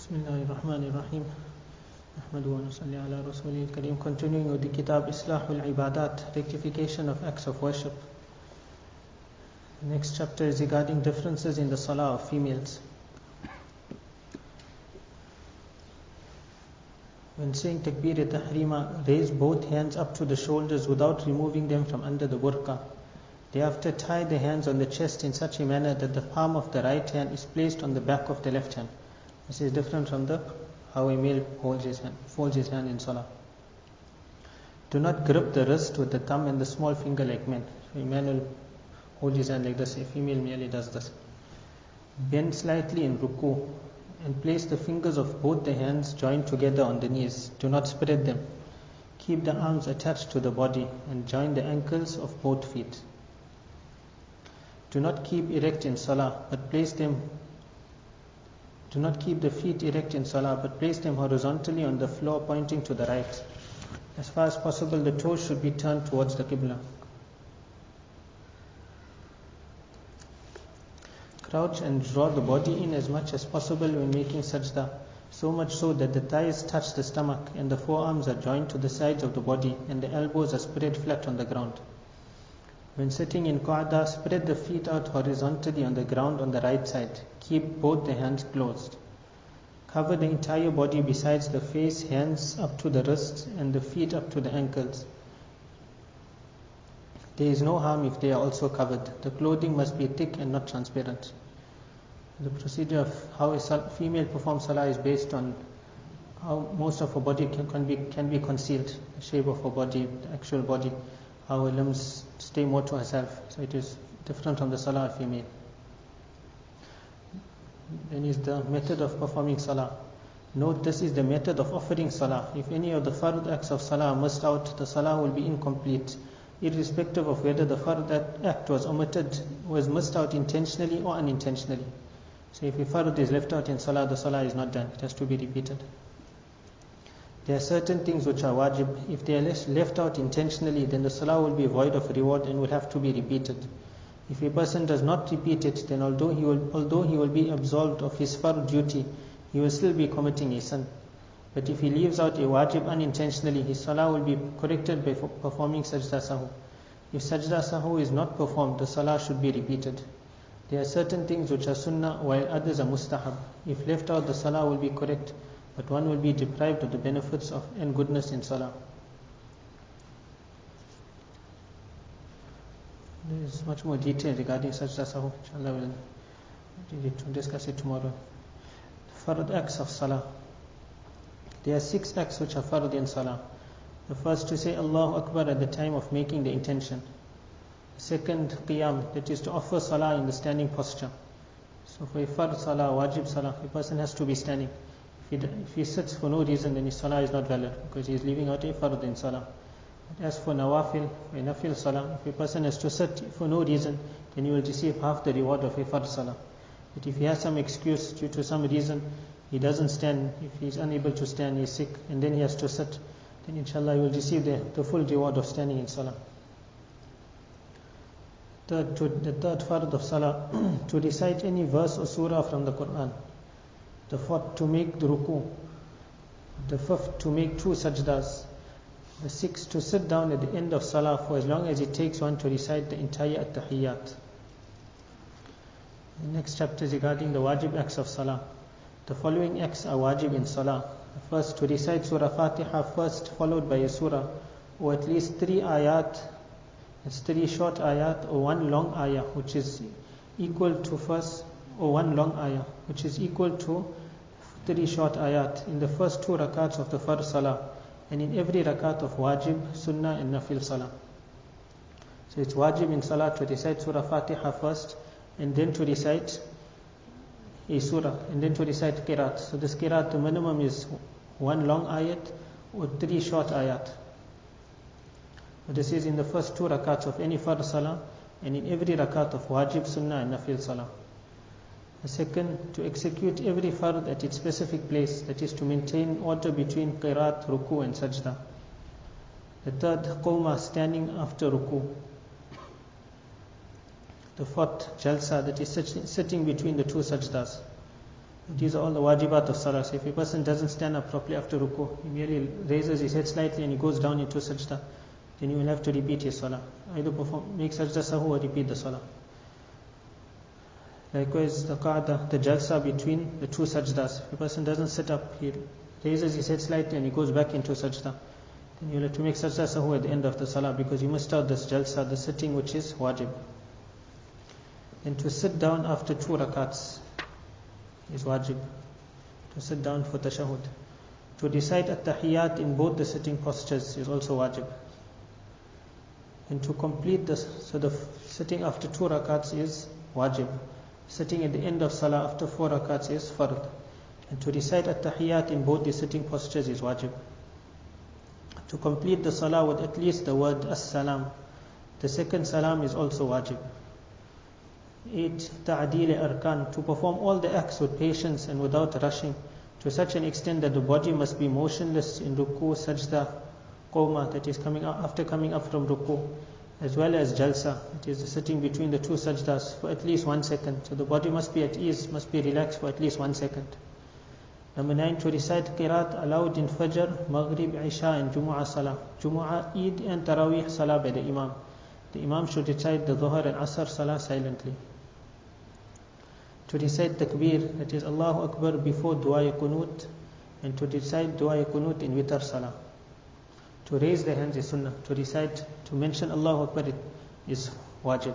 Bismillahirrahmanirrahim. Ahmadu wa nusalli ala Rasulil Kareem. Continuing with the Kitab Islahul Ibadat, rectification of acts of worship. The next chapter is regarding differences in the salah of females. When saying Takbir-e-Tahrima, raise both hands up to the shoulders without removing them from under the burqa. Thereafter tie the hands on the chest in such a manner that the palm of the right hand is placed on the back of the left hand. This is different from how a male folds his hand in salah. Do not grip the wrist with the thumb and the small finger like men. So a man will hold his hand like this, a female merely does this. Bend slightly in ruku and place the fingers of both the hands joined together on the knees. Do not spread them. Keep the arms attached to the body and join the ankles of both feet. Do not keep erect in salah, but place them Do not keep the feet erect in salah, but place them horizontally on the floor pointing to the right. As far as possible, the toes should be turned towards the Qibla. Crouch and draw the body in as much as possible when making sajda, so much so that the thighs touch the stomach and the forearms are joined to the sides of the body and the elbows are spread flat on the ground. When sitting in qa'da, spread the feet out horizontally on the ground on the right side. Keep both the hands closed. Cover the entire body besides the face, hands up to the wrists and the feet up to the ankles. There is no harm if they are also covered. The clothing must be thick and not transparent. The procedure of how a female performs salah is based on how most of her body can be concealed, the shape of her body, the actual body, how her limbs stay more to herself. So it is different from the salah of female. Then is the method of performing salah. Note, this is the method of offering salah. If any of the fard acts of salah are missed out, the salah will be incomplete, irrespective of whether the fard act was missed out intentionally or unintentionally. So if a fard is left out in salah, the salah is not done. It has to be repeated. There are certain things which are wajib. If they are left out intentionally, then the salah will be void of reward and will have to be repeated. If a person does not repeat it, then although he will be absolved of his fard duty, he will still be committing a sin. But if he leaves out a wajib unintentionally, his salah will be corrected by performing sajda sahu. If sajda sahu is not performed, the salah should be repeated. There are certain things which are sunnah while others are mustahab. If left out, the salah will be correct, but one will be deprived of the benefits and goodness in salah. There is much more detail regarding sajda sahu. Inshallah we'll discuss it tomorrow. Fard acts of salah. There are 6 acts which are fard in salah. The first, to say Allahu Akbar at the time of making the intention. The second, qiyam, that is to offer salah in the standing posture. So for a fard salah, wajib salah, a person has to be standing. If he sits for no reason, then his salah is not valid, because he is leaving out a fard in salah. As for nawafil, for a nafil salah, if a person has to sit for no reason, then he will receive half the reward of a fard salah. But if he has some excuse due to some reason, he doesn't stand, if he is unable to stand, he is sick, and then he has to sit, then inshallah he will receive the full reward of standing in salah. The third fard of salah, to recite any verse or surah from the Quran. The fourth, to make the ruku. The fifth, to make 2 sajdas. The sixth, to sit down at the end of salah for as long as it takes one to recite the entire at-tahiyyat. The next chapter is regarding the wajib acts of salah. The following acts are wajib in salah. The first, to recite Surah Fatiha first, followed by a surah, or at least 3 ayat. It's 3 short ayat or 1 long ayah, which is equal to first, or 1 long ayah, which is equal to 3 short ayat in the first 2 rakats of the fard salah, and in every rakat of wajib, sunnah and nafil salah. So it's wajib in salah to recite Surah Fatiha first, and then to recite a surah, and then to recite qiraat. So this qiraat, the minimum is 1 long ayat or 3 short ayat. So this is in the first 2 rakats of any fard salah, and in every rakat of wajib, sunnah and nafil salah. The second, to execute every fard at its specific place, that is to maintain order between qiraat, ruku and sajda. The third, qawma, standing after ruku. The fourth, jalsa, that is sitting between the 2 sajdas. These are all the wajibat of salah. So if a person doesn't stand up properly after ruku, he merely raises his head slightly and he goes down into sajda, then he will have to repeat his salah. Either make sajda sahu or repeat the salah. Likewise, the qa'dah, the jalsa between the two sajdas. If a person doesn't sit up, he raises his head slightly and he goes back into sajda, then you will have to make sajda sahu at the end of the salah, because you missed out this jalsa, the sitting, which is wajib. And to sit down after 2 rakats is wajib. To sit down for tashahud. To recite at-tahiyyat in both the sitting postures is also wajib. And to complete this, so the sitting after 2 rakats is wajib. Sitting at the end of salah after 4 rakats is fard. And to recite at-tahiyyat in both the sitting postures is wajib. To complete the salah with at least the word as-salam, the second salam, is also wajib. 8. Ta'adil arkan, to perform all the acts with patience and without rushing, to such an extent that the body must be motionless in ruku, sajda, qawma, that is coming up, after coming up from ruku, as well as jalsa, that is sitting between the 2 sajdas for at least 1 second. So the body must be at ease, must be relaxed for at least 1 second. Number 9. To recite qiraat aloud in Fajr, Maghrib, Isha and Jumu'ah Salah. Jumu'ah, Eid and Taraweeh Salah by the Imam. The Imam should recite the Dhuhr and Asr Salah silently. To recite takbir, that is Allahu Akbar, before Dua Qunut, and to recite Dua Qunut in Witr Salah. To raise the hands is sunnah. To recite, to mention Allahu Akbar is wajib.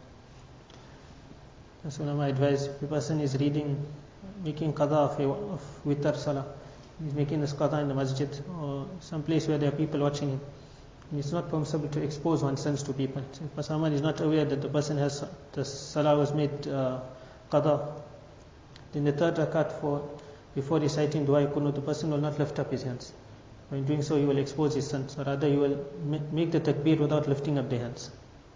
That's one of my advice. If a person is reading, making qada of Witr Salah, he's making this qada in the masjid or some place where there are people watching him, and it's not permissible to expose one's sins to people. So if someone is not aware that the person has, the salah was made qada, then the 3rd rakat before reciting Dua Qunut, the person will not lift up his hands. By doing so, he will expose his sins, or rather, he will make the takbir without lifting up the hands.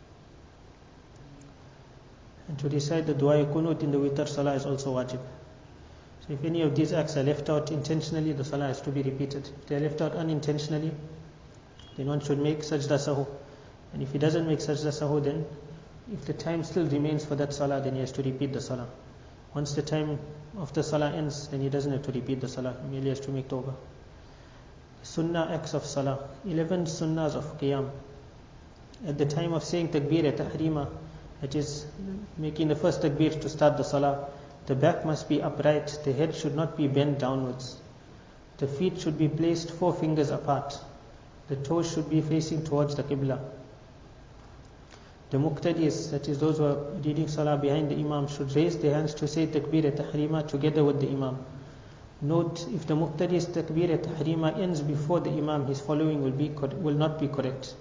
And to recite the Dua Qunut in the Witr Salah is also wajib. So if any of these acts are left out intentionally, the salah has to be repeated. If they are left out unintentionally, then one should make sajda sahu. And if he doesn't make sajda sahu, then if the time still remains for that salah, then he has to repeat the salah. Once the time of the salah ends, then he doesn't have to repeat the salah, he merely has to make tawbah. Sunnah acts of salah. 11 sunnahs of qiyam. At the time of saying takbir tahrima, that is making the first takbir to start the salah, the back must be upright, the head should not be bent downwards. The feet should be placed 4 fingers apart. The toes should be facing towards the qibla. The muqtadis, that is those who are reading salah behind the imam, should raise their hands to say takbir tahrima together with the imam. Note, if the muqtadi's takbir tahrima ends before the imam, his following will not be correct.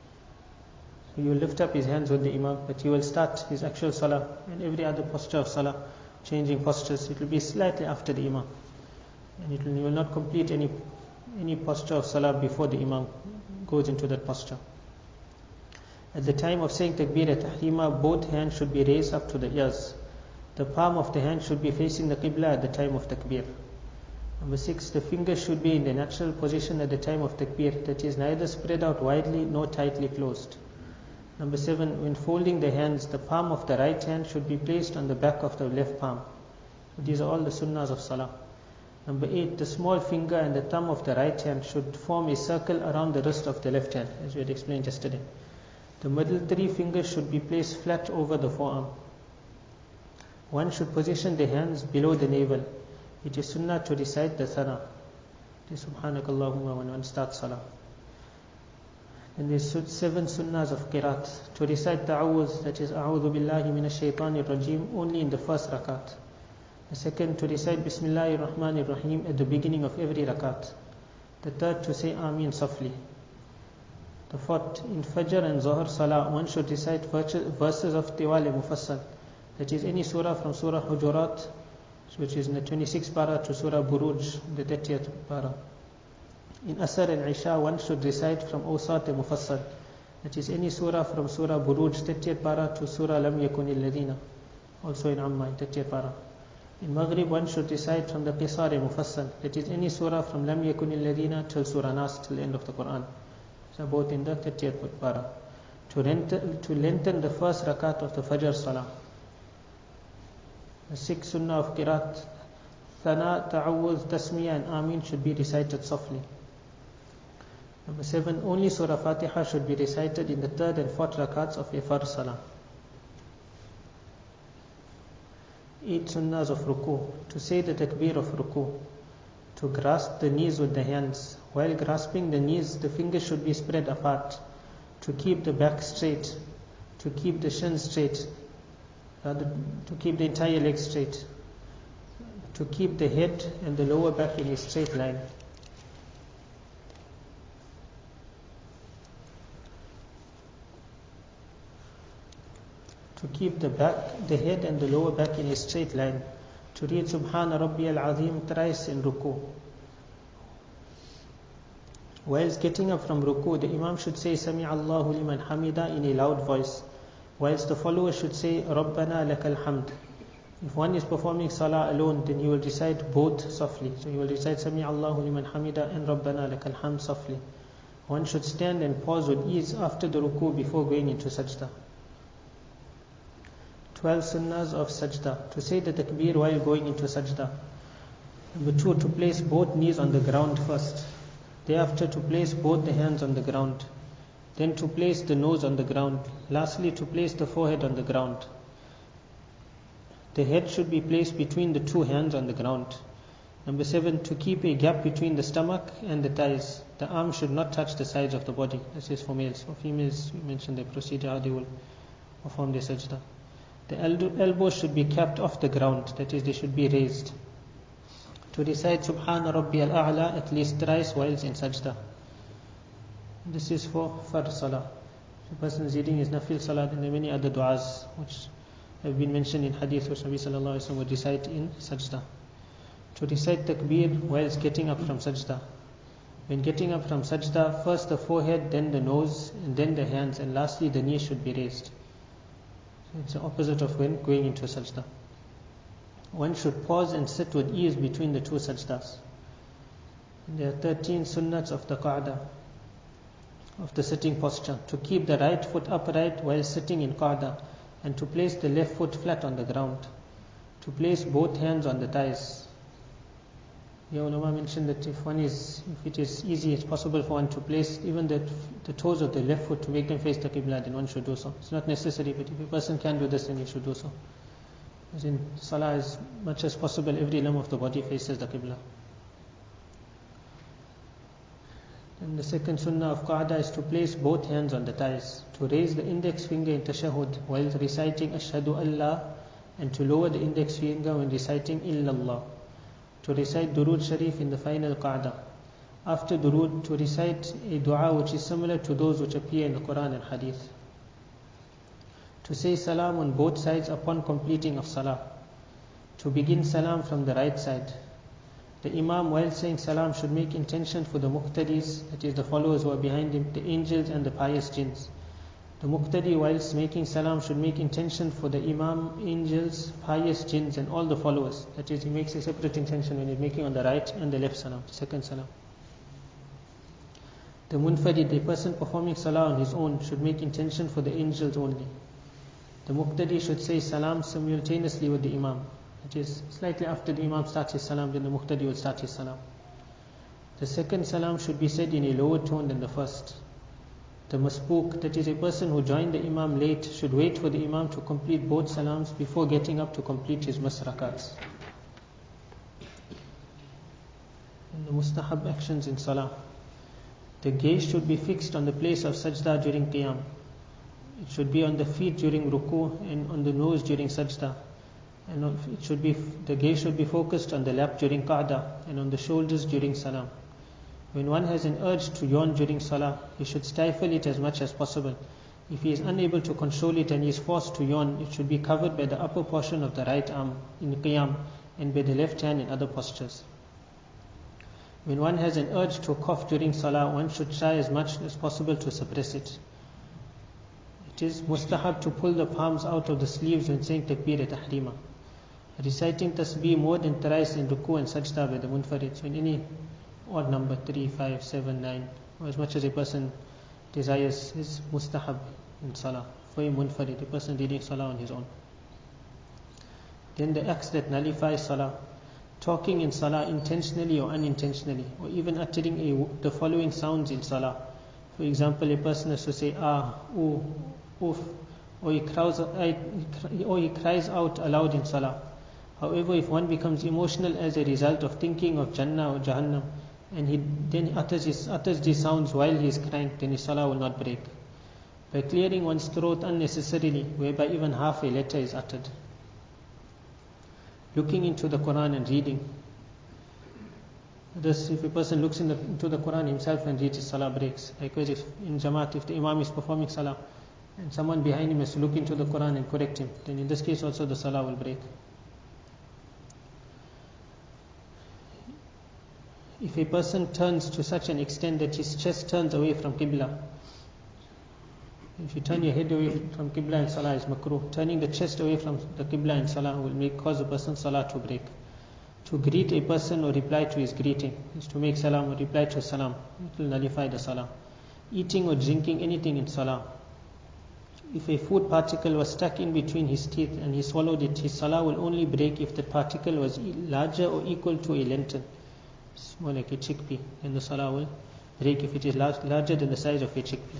So he will lift up his hands with the imam, but he will start his actual salah and every other posture of salah, changing postures, it will be slightly after the imam, and he will not complete any posture of salah before the imam goes into that posture. At the time of saying takbir tahrima, both hands should be raised up to the ears. The palm of the hand should be facing the qibla at the time of takbir. Number 6, the fingers should be in the natural position at the time of takbir, that is neither spread out widely nor tightly closed. Number 7, when folding the hands, the palm of the right hand should be placed on the back of the left palm. So these are all the sunnahs of salah. Number 8, the small finger and the thumb of the right hand should form a circle around the wrist of the left hand, as we had explained yesterday. The middle 3 fingers should be placed flat over the forearm. One should position the hands below the navel. It is sunnah to recite the thana. It is subhanakallahumma when one starts salah. And there's 7 sunnahs of qiraat. To recite ta'awuz, that is a'udhu billahi minash shaitanir rajim, only in the first rakat. The second, to recite bismillahir rahmanir rahim at the beginning of every rakat. The third, to say ameen softly. The fourth, in Fajr and Zuhr Salah, one should recite verses of Tiwal Mufassal, that is any surah from Surah Hujurat, which is in the 26th para, to Surah Buruj, the 30th para. In Asr and Isha, one should recite from Awsat Mufassal, that is any surah from Surah Buruj, 30th para, to Surah Lam Yakunil Ladina, also in Amma, 30th para. In Maghrib, one should recite from the Qisar Mufassal, that is any surah from Lam Yakunil Ladina till Surah Nas, till the end of the Quran. So both in the 30th para. To lengthen the first rakat of the Fajr Salah. The 6th sunnah of qiraat. Thana, Ta'awuz, Tasmiyah and Ameen should be recited softly. Number 7, only Surah Fatiha should be recited in the third and fourth rakats of a Fard Salah. 8 sunnahs of ruku. To say the takbir of ruku. To grasp the knees with the hands. While grasping the knees, the fingers should be spread apart. To keep the back straight. To keep the shin straight. To keep the entire leg straight. To keep the head and the lower back in a straight line. To keep the head and the lower back in a straight line. To read Subhana Rabbiyal Azim thrice in ruku. Whilst getting up from ruku, the Imam should say Sami Allahu liman hamida in a loud voice, whilst the follower should say Rabbana lakal hamd. If one is performing salah alone, then he will recite both softly. So he will recite Sami Allahu liman hamida and Rabbana lakal hamd softly. One should stand and pause with ease after the ruku before going into sajda. 12 sunnahs of sajda. To say the takbir while going into sajda. Number 2, to place both knees on the ground first. Thereafter to place both the hands on the ground. Then to place the nose on the ground. Lastly to place the forehead on the ground. The head should be placed between the two hands on the ground. Number 7, to keep a gap between the stomach and the thighs. The arms should not touch the sides of the body. This is for males. For females, we mentioned the procedure how they will perform their sajda. The elbows should be kept off the ground, that is, they should be raised. To recite Subhana Rabbiyal A'la at least thrice whilst in sajda. This is for Fard Salah. If a person is reading his Nafil Salah, then there are many other du'as which have been mentioned in hadith which Nabi Sallallahu Alaihi Wasallam would recite in sajda. To recite takbir whilst getting up from sajda. When getting up from sajda, first the forehead, then the nose, and then the hands, and lastly the knees should be raised. It's the opposite of when going into sajda. One should pause and sit with ease between the two sajdas. There are 13 sunnats of the qa'dah, of the sitting posture. To keep the right foot upright while sitting in qa'dah, and to place the left foot flat on the ground. To place both hands on the thighs. The ulama mentioned that if it is easy, it's possible for one to place even the toes of the left foot to make them face the qibla, then one should do so. It's not necessary, but if a person can do this, then he should do so. As in salah, as much as possible, every limb of the body faces the qibla. And the second sunnah of qa'dah is to place both hands on the thighs, to raise the index finger in tashahhud while reciting Ashhadu Allah, and to lower the index finger when reciting Illallah. To recite Durood Sharif in the final qa'dah. After Durood, to recite a dua which is similar to those which appear in the Quran and Hadith. To say salam on both sides upon completing of salah. To begin salam from the right side. The Imam, while saying salam, should make intention for the muqtadis, that is the followers who are behind him, the angels and the pious jinns. The muqtadi, whilst making salam, should make intention for the Imam, angels, pious jinns and all the followers. That is, he makes a separate intention when he's making on the right and the left salam, second salam. The munfarid, the person performing salah on his own, should make intention for the angels only. The muqtadi should say salam simultaneously with the Imam. That is, slightly after the Imam starts his salam, then the muqtadi will start his salam. The second salam should be said in a lower tone than the first. The masbook, that is a person who joined the Imam late, should wait for the Imam to complete both salams before getting up to complete his rakats. And the mustahab actions in salah. The gaze should be fixed on the place of sajda during qiyam. It should be on the feet during ruku and on the nose during sajda. And the gaze should be focused on the lap during qa'dah and on the shoulders during salam. When one has an urge to yawn during salah, he should stifle it as much as possible. If he is unable to control it and he is forced to yawn, it should be covered by the upper portion of the right arm in qiyam and by the left hand in other postures. When one has an urge to cough during salah, one should try as much as possible to suppress it. It is mustahab to pull the palms out of the sleeves when saying takbir-e-tahrima. Reciting tasbih more than thrice in ruku and sajda by the munfarid. So in any odd number, 3, 5, 7, 9, or as much as a person desires, is mustahab in salah. For a munfarid, a person reading salah on his own. Then the acts that nullify salah. talking in salah intentionally or unintentionally, or even uttering the following sounds in salah. For example, a person has to say ah, ooh, oof, or he cries out aloud in salah. However, if one becomes emotional as a result of thinking of Jannah or Jahannam, and he then utters these sounds while he is crying, then his salah will not break. By clearing one's throat unnecessarily, whereby even half a letter is uttered. Looking into the Quran and reading. Thus, if a person looks into the Quran himself and reads, his salah breaks. Likewise, if in Jamaat, if the Imam is performing salah and someone behind him has to look into the Quran and correct him, then in this case also the salah will break. If a person turns to such an extent that his chest turns away from Qibla, if you turn your head away from Qibla in salah is makruh. Turning the chest away from the Qibla in salah will cause a person's salah to break. To greet a person or reply to his greeting is to make salam or reply to salam. It will nullify the salah. Eating or drinking anything in salah. If a food particle was stuck in between his teeth and he swallowed it, his salah will only break if the particle was larger or equal to a lentil. It's more like a chickpea. And the salah will break if it is larger than the size of a chickpea.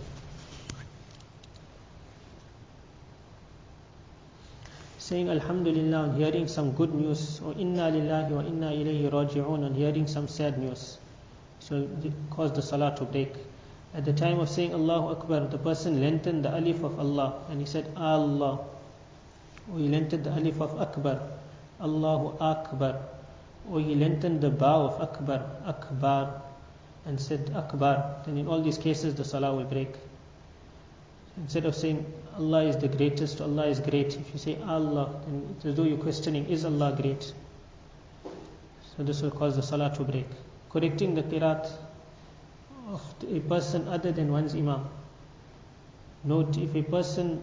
Saying Alhamdulillah on hearing some good news, or Inna Lillahi wa Inna Ilayhi Raji'un on hearing some sad news. So it caused the salah to break. At the time of saying Allahu Akbar, the person lengthened the alif of Allah and he said Allah. Or he lengthened the alif of Akbar, Allahu Akbar. Or he lengthened the ba of Akbar, Akbar, and said Akbar. Then in all these cases the salah will break. Instead of saying Allah is the greatest, Allah is great, if you say Allah, then it's as though you're questioning, is Allah great? So this will cause the salah to break. Correcting the qiraat of a person other than one's imam. Note, if a person,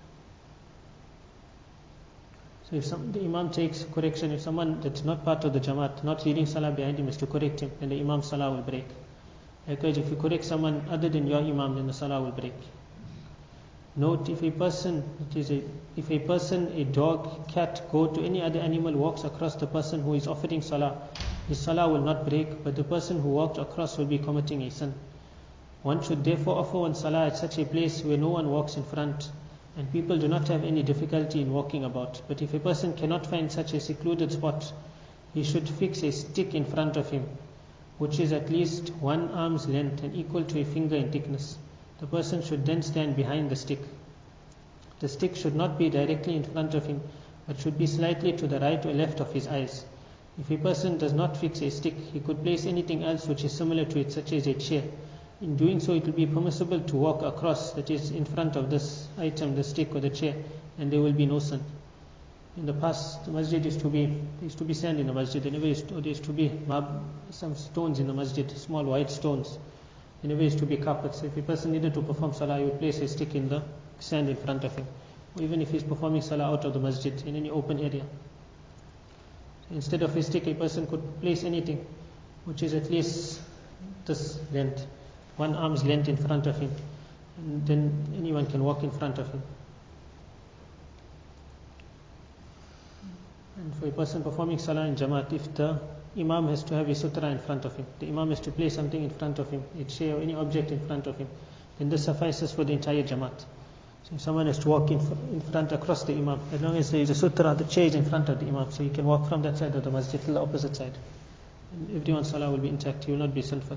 so if the imam takes correction, if someone that's not part of the jamaat, not leading salah behind him, is to correct him, then the imam's salah will break. Likewise, if you correct someone other than your imam, then the salah will break. Note, if a person, a dog, cat, goat, or any other animal walks across the person who is offering salah, his salah will not break, but the person who walked across will be committing a sin. One should therefore offer one salah at such a place where no one walks in front, and people do not have any difficulty in walking about. But if a person cannot find such a secluded spot, he should fix a stick in front of him, which is at least 1 arm's length and equal to a finger in thickness. The person should then stand behind the stick. The stick should not be directly in front of him, but should be slightly to the right or left of his eyes. If a person does not fix a stick, he could place anything else which is similar to it, such as a chair. In doing so, it will be permissible to walk across, that is, in front of this item, the stick or the chair, and there will be no sin. In the past, the masjid there used to be sand in the masjid. There used to be some stones in the masjid, small white stones. There used to be carpets. If a person needed to perform salah, he would place a stick in the sand in front of him. Or even if he's performing salah out of the masjid, in any open area. Instead of a stick, a person could place anything which is at least this length, 1 arm's length in front of him. And then anyone can walk in front of him. And for a person performing salah in Jamaat, if the Imam has to have a sutra in front of him, the Imam has to place something in front of him, a chair or any object in front of him, then this suffices for the entire Jamaat. So if someone has to walk in front across the Imam, as long as there is a sutra, the chair is in front of the Imam, so he can walk from that side of the masjid to the opposite side. And everyone's salah will be intact, he will not be sinful.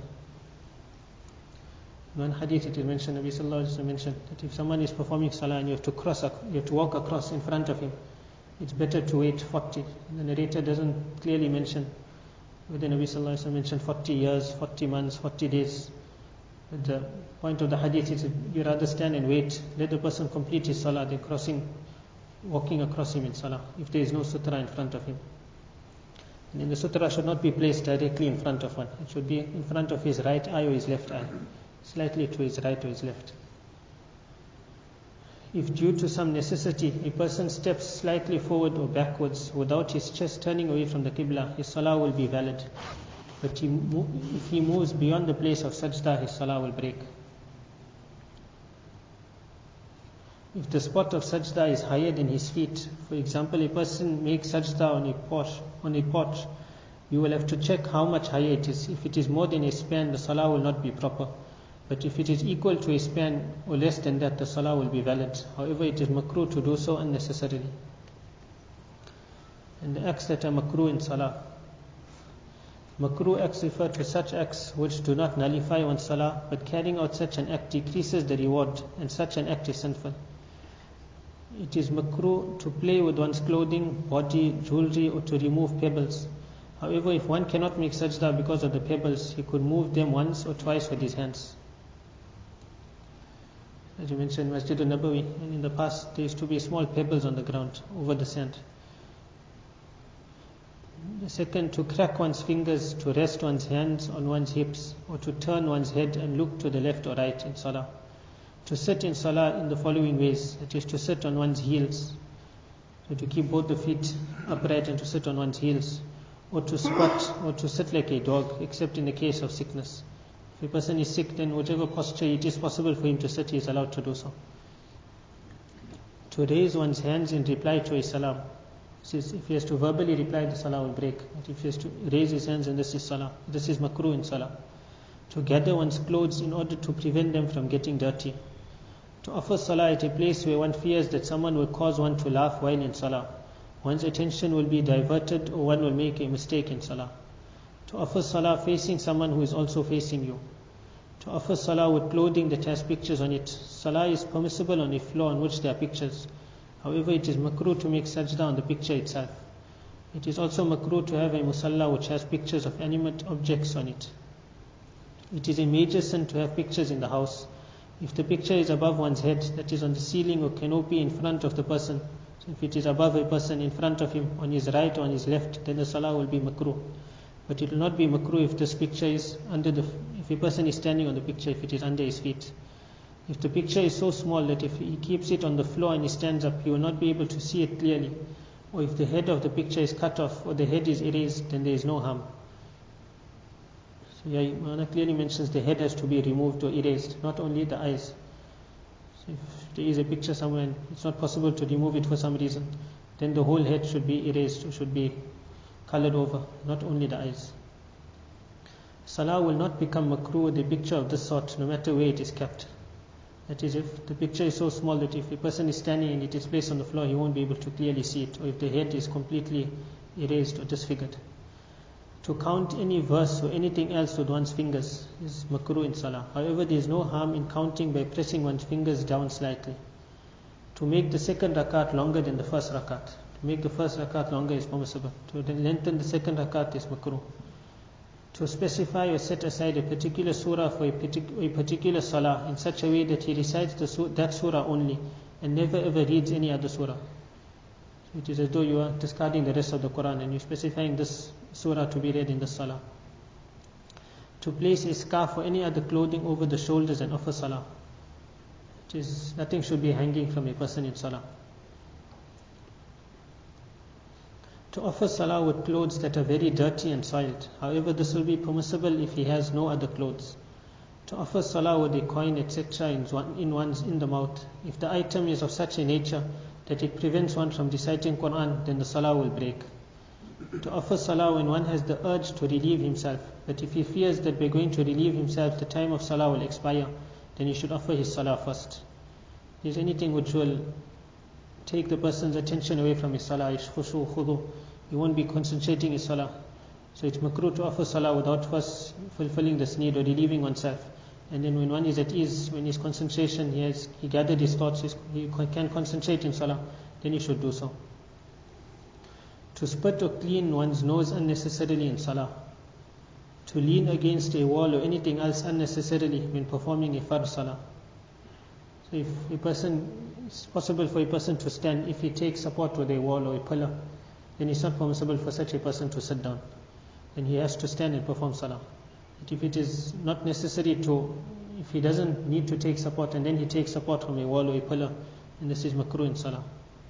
In one hadith it is mentioned, Nabi Sallallahu Alaihi Wasallam mentioned that if someone is performing salah and you have to walk across in front of him, it's better to wait 40. And the narrator doesn't clearly mention whether Nabi Sallallahu Alaihi Wasallam mentioned 40 years, 40 months, 40 days. But the point of the hadith is you rather stand and wait, let the person complete his salah, then walking across him in salah, if there is no sutra in front of him. And then the sutra should not be placed directly in front of one. It should be in front of his right eye or his left eye, slightly to his right or his left. If due to some necessity a person steps slightly forward or backwards without his chest turning away from the Qibla, his salah will be valid. But if he moves beyond the place of sajda, his salah will break. If the spot of sajda is higher than his feet, for example, a person makes sajda on a porch, you will have to check how much higher it is. If it is more than a span, the salah will not be proper. But if it is equal to a span or less than that, the salah will be valid. However, it is makruh to do so unnecessarily. And the acts that are makruh in salah. Makruh acts refer to such acts which do not nullify one's salah, but carrying out such an act decreases the reward, and such an act is sinful. It is makruh to play with one's clothing, body, jewelry, or to remove pebbles. However, if one cannot make sajda because of the pebbles, he could move them once or twice with his hands. As you mentioned, Masjid al-Nabawi, and in the past there used to be small pebbles on the ground over the sand. The second, to crack one's fingers, to rest one's hands on one's hips, or to turn one's head and look to the left or right in salah. To sit in salah in the following ways, that is to sit on one's heels, so to keep both the feet upright and to sit on one's heels, or to squat, or to sit like a dog, except in the case of sickness. If a person is sick, then whichever posture it is possible for him to sit, he is allowed to do so. To raise one's hands in reply to a salam. If he has to verbally reply, the salah will break. But if he has to raise his hands, then this is salah. This is makruh in salah. To gather one's clothes in order to prevent them from getting dirty. To offer salah at a place where one fears that someone will cause one to laugh while in salah. One's attention will be diverted, or one will make a mistake in salah. To offer salah facing someone who is also facing you. To offer salah with clothing that has pictures on it. Salah is permissible on a floor on which there are pictures. However, it is makruh to make sajda on the picture itself. It is also makruh to have a musalla which has pictures of animate objects on it. It is a major sin to have pictures in the house. If the picture is above one's head, that is on the ceiling or canopy in front of the person, so if it is above a person in front of him, on his right or on his left, then the salah will be makruh. But it will not be makruh if this picture is if a person is standing on the picture, if it is under his feet. If the picture is so small that if he keeps it on the floor and he stands up, he will not be able to see it clearly. Or if the head of the picture is cut off or the head is erased, then there is no harm. So yeah, Imam clearly mentions the head has to be removed or erased, not only the eyes. So if there is a picture somewhere and it's not possible to remove it for some reason, then the whole head should be erased or should be colored over, not only the eyes. Salah will not become makruh with a picture of this sort, no matter where it is kept. That is, if the picture is so small that if a person is standing and it is placed on the floor, he won't be able to clearly see it, or if the head is completely erased or disfigured. To count any verse or anything else with one's fingers is makruh in salah. However, there is no harm in counting by pressing one's fingers down slightly. To make the second rakat longer than the first rakat. To make the first rakat longer is permissible. To lengthen the second rakat is makruh. To specify or set aside a particular surah for a particular salah in such a way that he recites that surah only and never ever reads any other surah. So it is as though you are discarding the rest of the Quran and you are specifying this surah to be read in the salah. To place a scarf or any other clothing over the shoulders and offer salah. Nothing should be hanging from a person in salah. To offer salah with clothes that are very dirty and soiled. However, this will be permissible if he has no other clothes. To offer salah with a coin, etc. in the mouth. If the item is of such a nature that it prevents one from reciting Quran, then the salah will break. To offer salah when one has the urge to relieve himself. But if he fears that by going to relieve himself, the time of salah will expire, then he should offer his salah first. If there is anything which will take the person's attention away from his salah, khushu, khudu, he won't be concentrating his salah. So it's makruh to offer salah without first fulfilling this need or relieving oneself. And then when one is at ease, when his concentration, he gathered his thoughts, he can concentrate in salah, then he should do so. To spit or clean one's nose unnecessarily in salah. To lean against a wall or anything else unnecessarily when performing a fard salah. So if it's possible for a person to stand, if he takes support with a wall or a pillar, then it's not permissible for such a person to sit down. Then he has to stand and perform salah. But if it is not necessary if he doesn't need to take support and then he takes support from a wall or a pillar, then this is makruh in salah.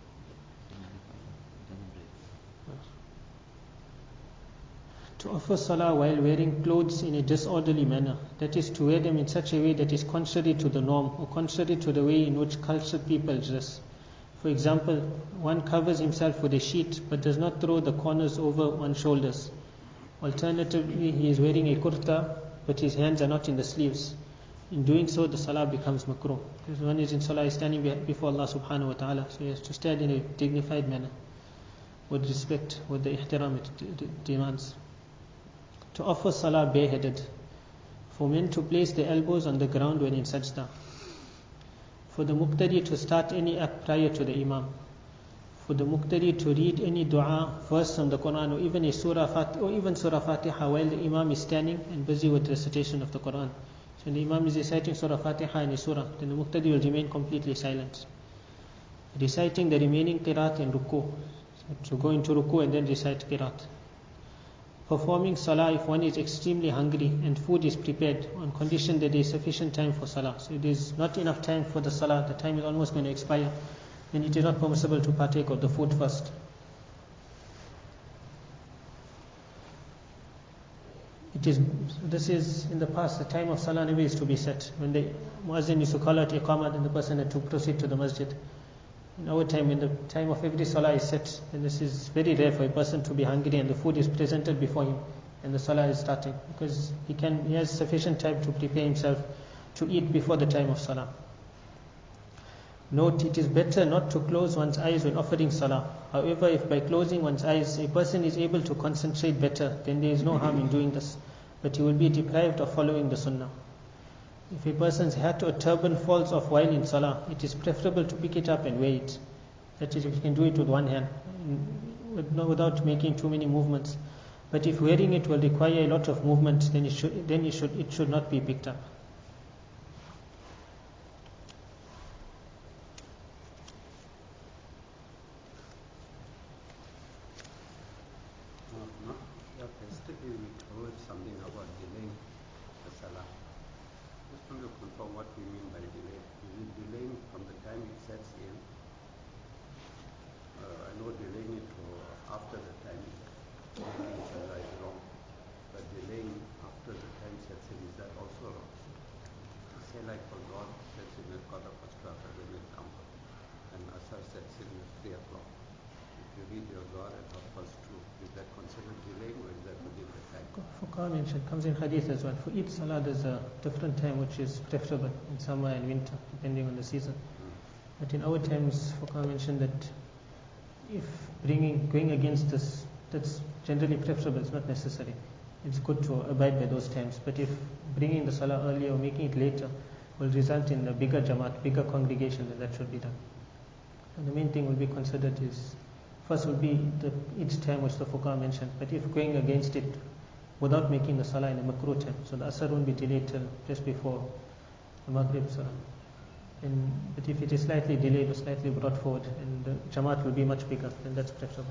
To offer salah while wearing clothes in a disorderly manner, that is to wear them in such a way that is contrary to the norm or contrary to the way in which cultured people dress. For example, one covers himself with a sheet but does not throw the corners over one's shoulders. Alternatively, he is wearing a kurta, but his hands are not in the sleeves. In doing so, the salah becomes makruh. Because one is in salah, is standing before Allah subhanahu wa ta'ala, so he has to stand in a dignified manner, with respect, with the ihtiram it demands. To offer salah bareheaded. For men to place their elbows on the ground when in sajda. For the muqtadi to start any act prior to the imam. For the muqtadi to read any dua, verse from the Quran, or even Surah Fatiha while the imam is standing and busy with recitation of the Quran. So when the imam is reciting Surah Fatiha and a surah, then the muqtadi will remain completely silent. Reciting the remaining qiraat in ruku. So go into ruku and then recite qiraat. Performing salah if one is extremely hungry and food is prepared on condition that there is sufficient time for salah. So it is not enough time for the salah, the time is almost going to expire, then it is not permissible to partake of the food first. This is in the past, the time of salah never is to be set. When the muazzin used to call out iqamah, then the person had to proceed to the masjid. In our time, when the time of every salah is set, and this is very rare for a person to be hungry and the food is presented before him and the salah is starting, because he has sufficient time to prepare himself to eat before the time of salah. Note, it is better not to close one's eyes when offering salah. However, if by closing one's eyes a person is able to concentrate better, then there is no harm in doing this, but he will be deprived of following the sunnah. If a person's hat or turban falls off while in salah, it is preferable to pick it up and wear it. That is, if you can do it with one hand, without making too many movements. But if wearing it will require a lot of movement, then it should not be picked up. Yesterday we covered something about delaying the salah. Just want to confirm what we mean by delay. Is it delaying from the time it sets in? I know delaying it after the time, maybe inshallah is wrong. But delaying after the time sets in, is that also wrong? Say like for God sets in at 2:15, then it comes up. And Asr sets in at 3 o'clock. If you read your Zohar at 2:30, is that considered delaying or is that within the time? Fuqaha mentioned, comes in hadith as well. For each salah there's a different time which is preferable in summer and winter, depending on the season. But in our times, Fuqaha mentioned that if going against this, that's generally preferable, it's not necessary. It's good to abide by those times. But if bringing the salah earlier or making it later will result in a bigger jamaat, bigger congregation, then that should be done. And the main thing will be considered is, first will be each time which the Fuqaha mentioned. But if going against it without making the salah in a makruh time, so the asr won't be delayed till just before the maghrib salah. But if it is slightly delayed or slightly brought forward and the jamaat will be much bigger, then that's preferable.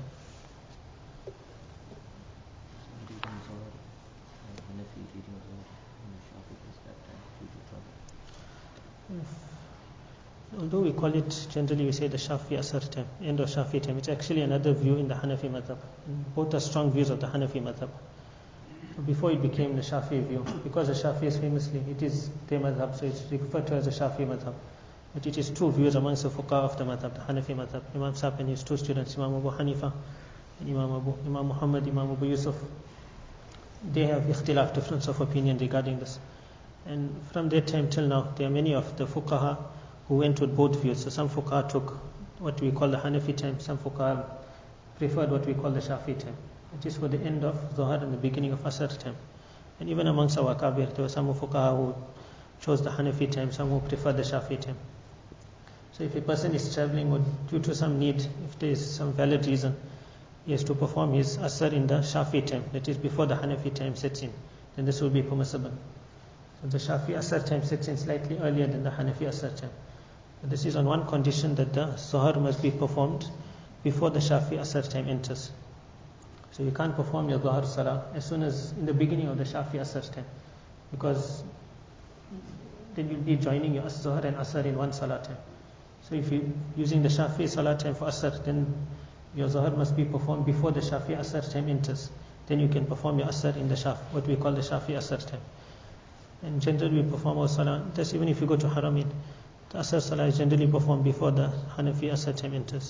Although we call it, generally we say the Shafi Asr time, end of Shafi time, it's actually another view in the Hanafi madhab. Both are strong views of the Hanafi madhab. Before it became the Shafi view, because the Shafi is famously, it is their madhab, so it's referred to as the Shafi madhab. But it is two views amongst the fuqaha of the madhab, the Hanafi madhab. Imam Sa'ib and his two students, Imam Abu Hanifa and Imam Muhammad, Imam Abu Yusuf, they have ikhtilaf, difference of opinion regarding this. And from that time till now, there are many of the fuqaha who went with both views. So some fuqaha took what we call the Hanafi time, some fuqaha preferred what we call the Shafi time. It is for the end of Zuhar and the beginning of Asr time. And even amongst our Kabir, there were some fuqaha who chose the Hanafi time, some who preferred the Shafi time. So if a person is traveling or due to some need, if there is some valid reason, he has to perform his Asr in the Shafi time, that is before the Hanafi time sets in, then this will be permissible. So the Shafi Asr time sets in slightly earlier than the Hanafi Asr time. But this is on one condition, that the Zuhar must be performed before the Shafi Asr time enters. So you can't perform your Zuhar Salah as soon as in the beginning of the Shafi Asr time, because then you'll be joining your Zuhar and Asr in one Salah time. So if you're using the Shafi Salah time for Asr, then your Zuhar must be performed before the Shafi Asr time enters. Then you can perform your Asr in the what we call the Shafi Asr time. And generally we perform our Salah, that's even if you go to Haramin, the Asr Salah is generally performed before the Hanafi Asr time enters.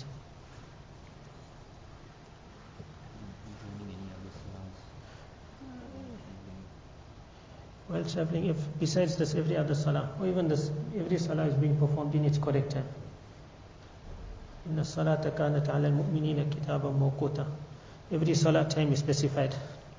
while traveling, if besides this every other salah, or even this, every salah is being performed in its correct time. Inna salata kanat ala al-mu'minina kitaban mawquta. Every salah time is specified.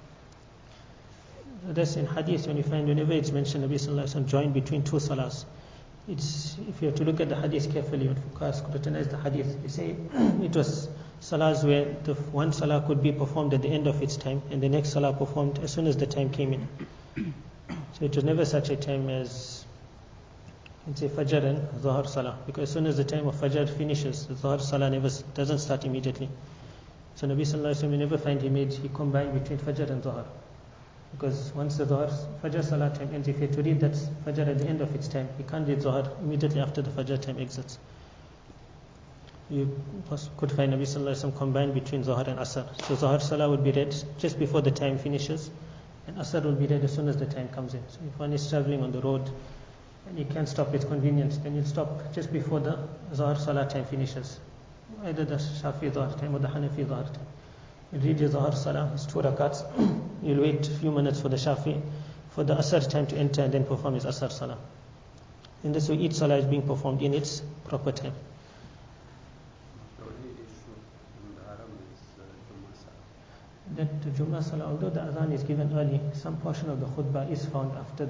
So that's in hadith, when you find whenever it's mentioned Nabi sallallahu alaihi wasallam joined between two salahs. It's, if you have to look at the hadith carefully, when Fuqaha scrutinize the hadith, they say it was salahs where the one salah could be performed at the end of its time and the next salah performed as soon as the time came in. So it was never such a time as, let's say, Fajr and Zuhr salah, because as soon as the time of Fajr finishes, the Zuhr salah doesn't start immediately. So Nabi sallallahu alaihi wasallam, you never find he combined between Fajr and Zuhr. Because once the Fajr Salah time ends, if you have to read that Fajr at the end of its time, you can't read Zuhr immediately after the Fajr time exits. You could find Nabi Sallallahu Alaihi Wasallam combined between Zuhr and Asr. So Zuhr Salah would be read just before the time finishes, and Asr will be read as soon as the time comes in. So if one is traveling on the road and you can't stop, it's convenient, then you'll stop just before the Zuhr Salah time finishes, either the Shafi Zuhr time or the Hanafi Zuhr time. You read your Zuhr Salah, it's 2 rakats. You'll wait a few minutes for the Shafi, for the Asr time to enter, and then perform his Asr Salah. In this way, each Salah is being performed in its proper time. The only issue in the Haram is Jummah Salah. That the Jummah Salah, although the Adhan is given early, some portion of the khutbah is found after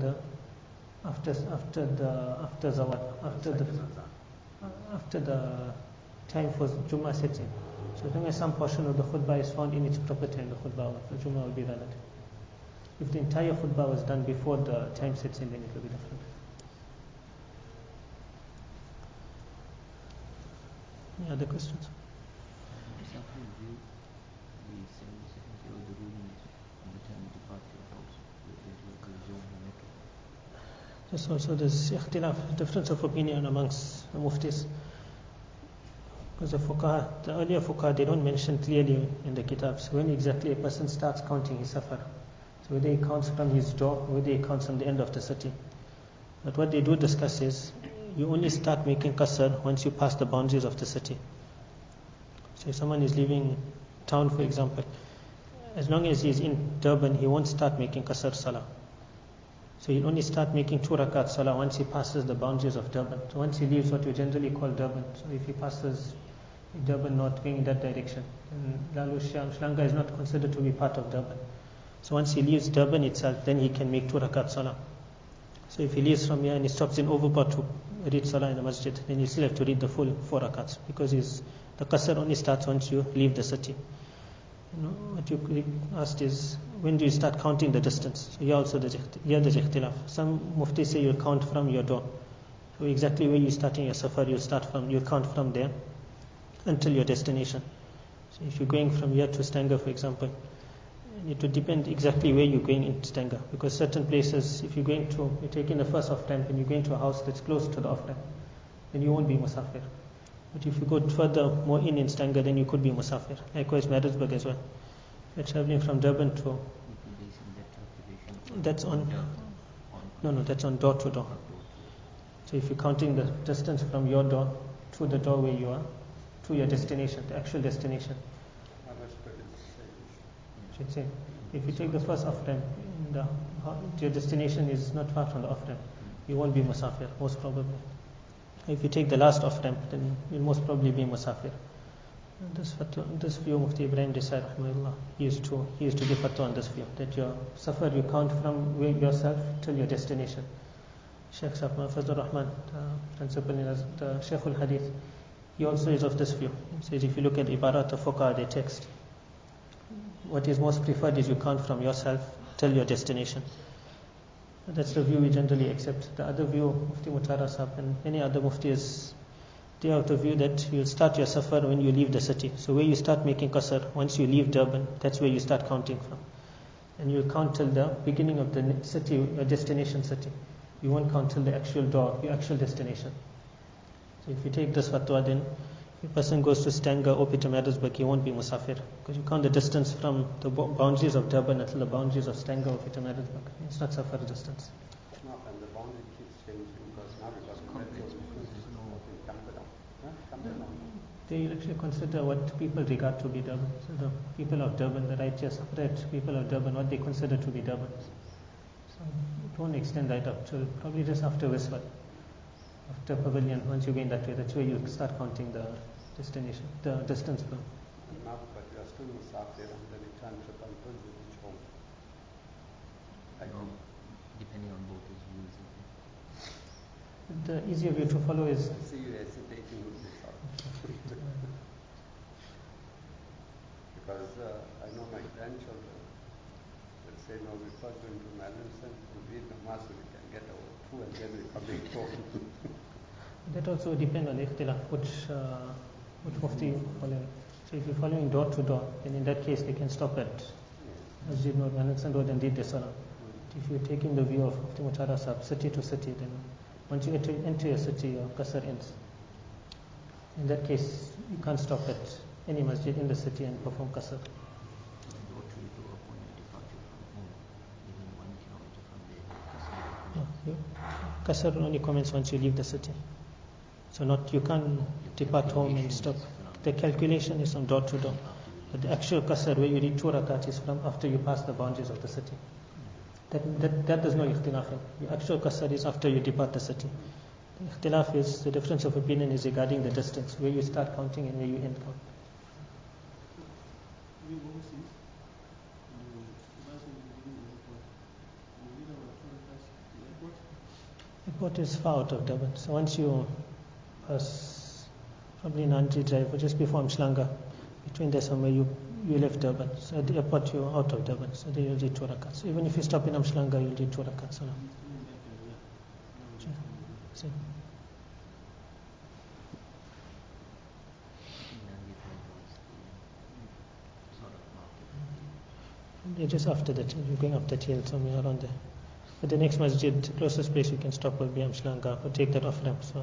the time for Jummah sets in. So as long as some portion of the khutbah is found in its proper time, the Jummah will be valid. If the entire khutbah was done before the time sets in, then it will be different. Any other questions? Just also there's ikhtilaf, difference of opinion amongst the muftis. Because the earlier fuqaha, they don't mention clearly in the kitabs when exactly a person starts counting his safar. So whether he counts from his door, or whether he counts from the end of the city. But what they do discuss is, you only start making qasr once you pass the boundaries of the city. So if someone is leaving town, for example, as long as he is in Durban, he won't start making qasr salah. So he'll only start making 2 rakat salah once he passes the boundaries of Durban. So once he leaves what we generally call Durban, so if he passes Durban North going in that direction, and Lalu Shlanga is not considered to be part of Durban. So once he leaves Durban itself, then he can make 2 rakat salah. So if he leaves from here and he stops in Overport to read salah in the masjid, then you still have to read the full 4 rakats, because the qasr only starts once you leave the city. What you asked is, when do you start counting the distance? So here also there's ikhtilaf. Some mufti say you'll count from your door. So exactly where you're starting your safar, you'll count from there until your destination. So if you're going from here to Stanger, for example, it would depend exactly where you're going in Stanger, because certain places, if you're taking the first off ramp and you're going to a house that's close to the off ramp, then you won't be musafir. But if you go further more in Stanger, then you could be musafir. Likewise Maritzburg as well. If you're traveling from Durban to, that's on door to door. So if you're counting the distance from your door to the door where you are, to your destination, the actual destination. Should say, if you take the first off ramp, your destination is not far from the off ramp, you won't be musafir, most probably. If you take the last off ramp, then you'll most probably be musafir. This view, Mufti Ibrahim Desai rahimahullah, he used to give fatwa on this view, that your safar you count from yourself till your destination. Sheikh Safman Fazlur Rahman, principal in the Sheikh al-Hadith, he also is of this view. He says if you look at Ibarat of Fuqaha, the text, what is most preferred is you count from yourself till your destination. That's the view we generally accept. The other view, Mufti Mutara Sahab and many other muftis, they are of the view that you start your safar when you leave the city. So where you start making qasr, once you leave Durban, that's where you start counting from. And you'll count till the beginning of the city, your destination city. You won't count till the actual door, your actual destination. So if you take this fatwa, then if a person goes to Stanger or Pietermaritzburg, he won't be musafir, because you count the distance from the boundaries of Durban until the boundaries of Stanger or Pietermaritzburg. It's not safar distance. No, and the boundary keeps changing because now They actually consider what people regard to be Durban. So the people of Durban, the righteous, upright people of Durban, what they consider to be Durban. So Don't extend right up till probably just after Wiswat, after Pavilion. Once you go in that way, that's where you start counting the destination, the distance. Enough, but you are still Musafir and the return trip until you reach home. Depending on both his views. The easier way to follow is. See you hesitating with this out. Because I know my grandchildren will say, no, we're first going to Mallinson and read Namaz so we can get our food and then we're coming home. That also depends on the ikhtilaf, which mufti you follow. So if you're following door to door, then in that case they can stop at Masjid Nur Mallinson Road and read the Salah. If you're taking the view of Mufti Muhtara Sahib, city to city, then once you enter a city, your qasr ends. In that case, you can't stop at any masjid in the city and perform qasr. Qasr only commences once you leave the city. So you can't depart home and stop. The calculation is from door to door. But the actual qasr where you read 2 rakat is from after you pass the boundaries of the city. That does not ikhtilaf. The actual qasr is after you depart the city. The ikhtilaf is, the difference of opinion is regarding the distance, where you start counting and where you end counting. Airport is far out of Durban. So once you pass probably Nandi Drive or just before Mshlanga, between there somewhere you left Durban. So at the airport you're out of Durban. So there you'll do 2 rakats. Even if you stop in Mshlanga, you'll do 2 rakats. So, just after that, you're going up that hill somewhere around there. But the next masjid, the closest place you can stop will be Mshlanga or take that off ramp. So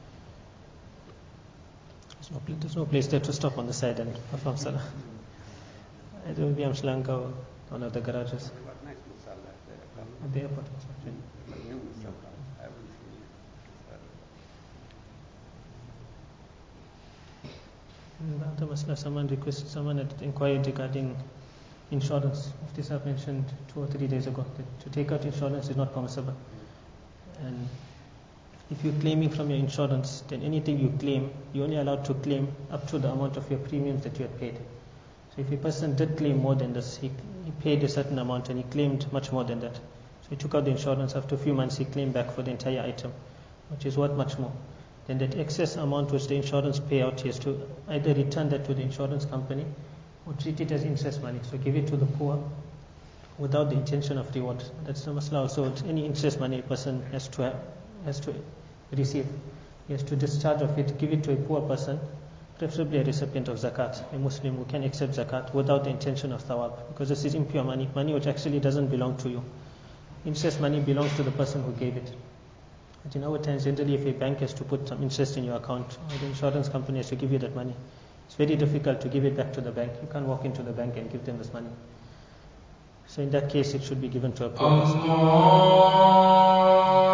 there's no place there to stop on the side and perform salah. It will be Mshlanga or one of the garages. What nice musalla there. At the airport. New musalla. I haven't seen it. The other masla, someone had inquired regarding insurance. Mufti Sahib mentioned 2 or 3 days ago that to take out insurance is not permissible. And if you're claiming from your insurance, then anything you claim, you're only allowed to claim up to the amount of your premiums that you had paid. So if a person did claim more than this, he paid a certain amount and he claimed much more than that. So he took out the insurance. After a few months, he claimed back for the entire item, which is worth much more. Then that excess amount which the insurance payout, he has to either return that to the insurance company or treat it as interest money. So give it to the poor without the intention of reward. That's the masla also. Any interest money a person has to receive. He has to discharge of it, give it to a poor person, preferably a recipient of zakat, a Muslim who can accept zakat without the intention of thawab, because this is impure money which actually doesn't belong to you. Interest money belongs to the person who gave it. But in our times, generally, if a bank has to put some interest in your account, or the insurance company has to give you that money, it's very difficult to give it back to the bank. You can't walk into the bank and give them this money. So in that case, it should be given to a poor person.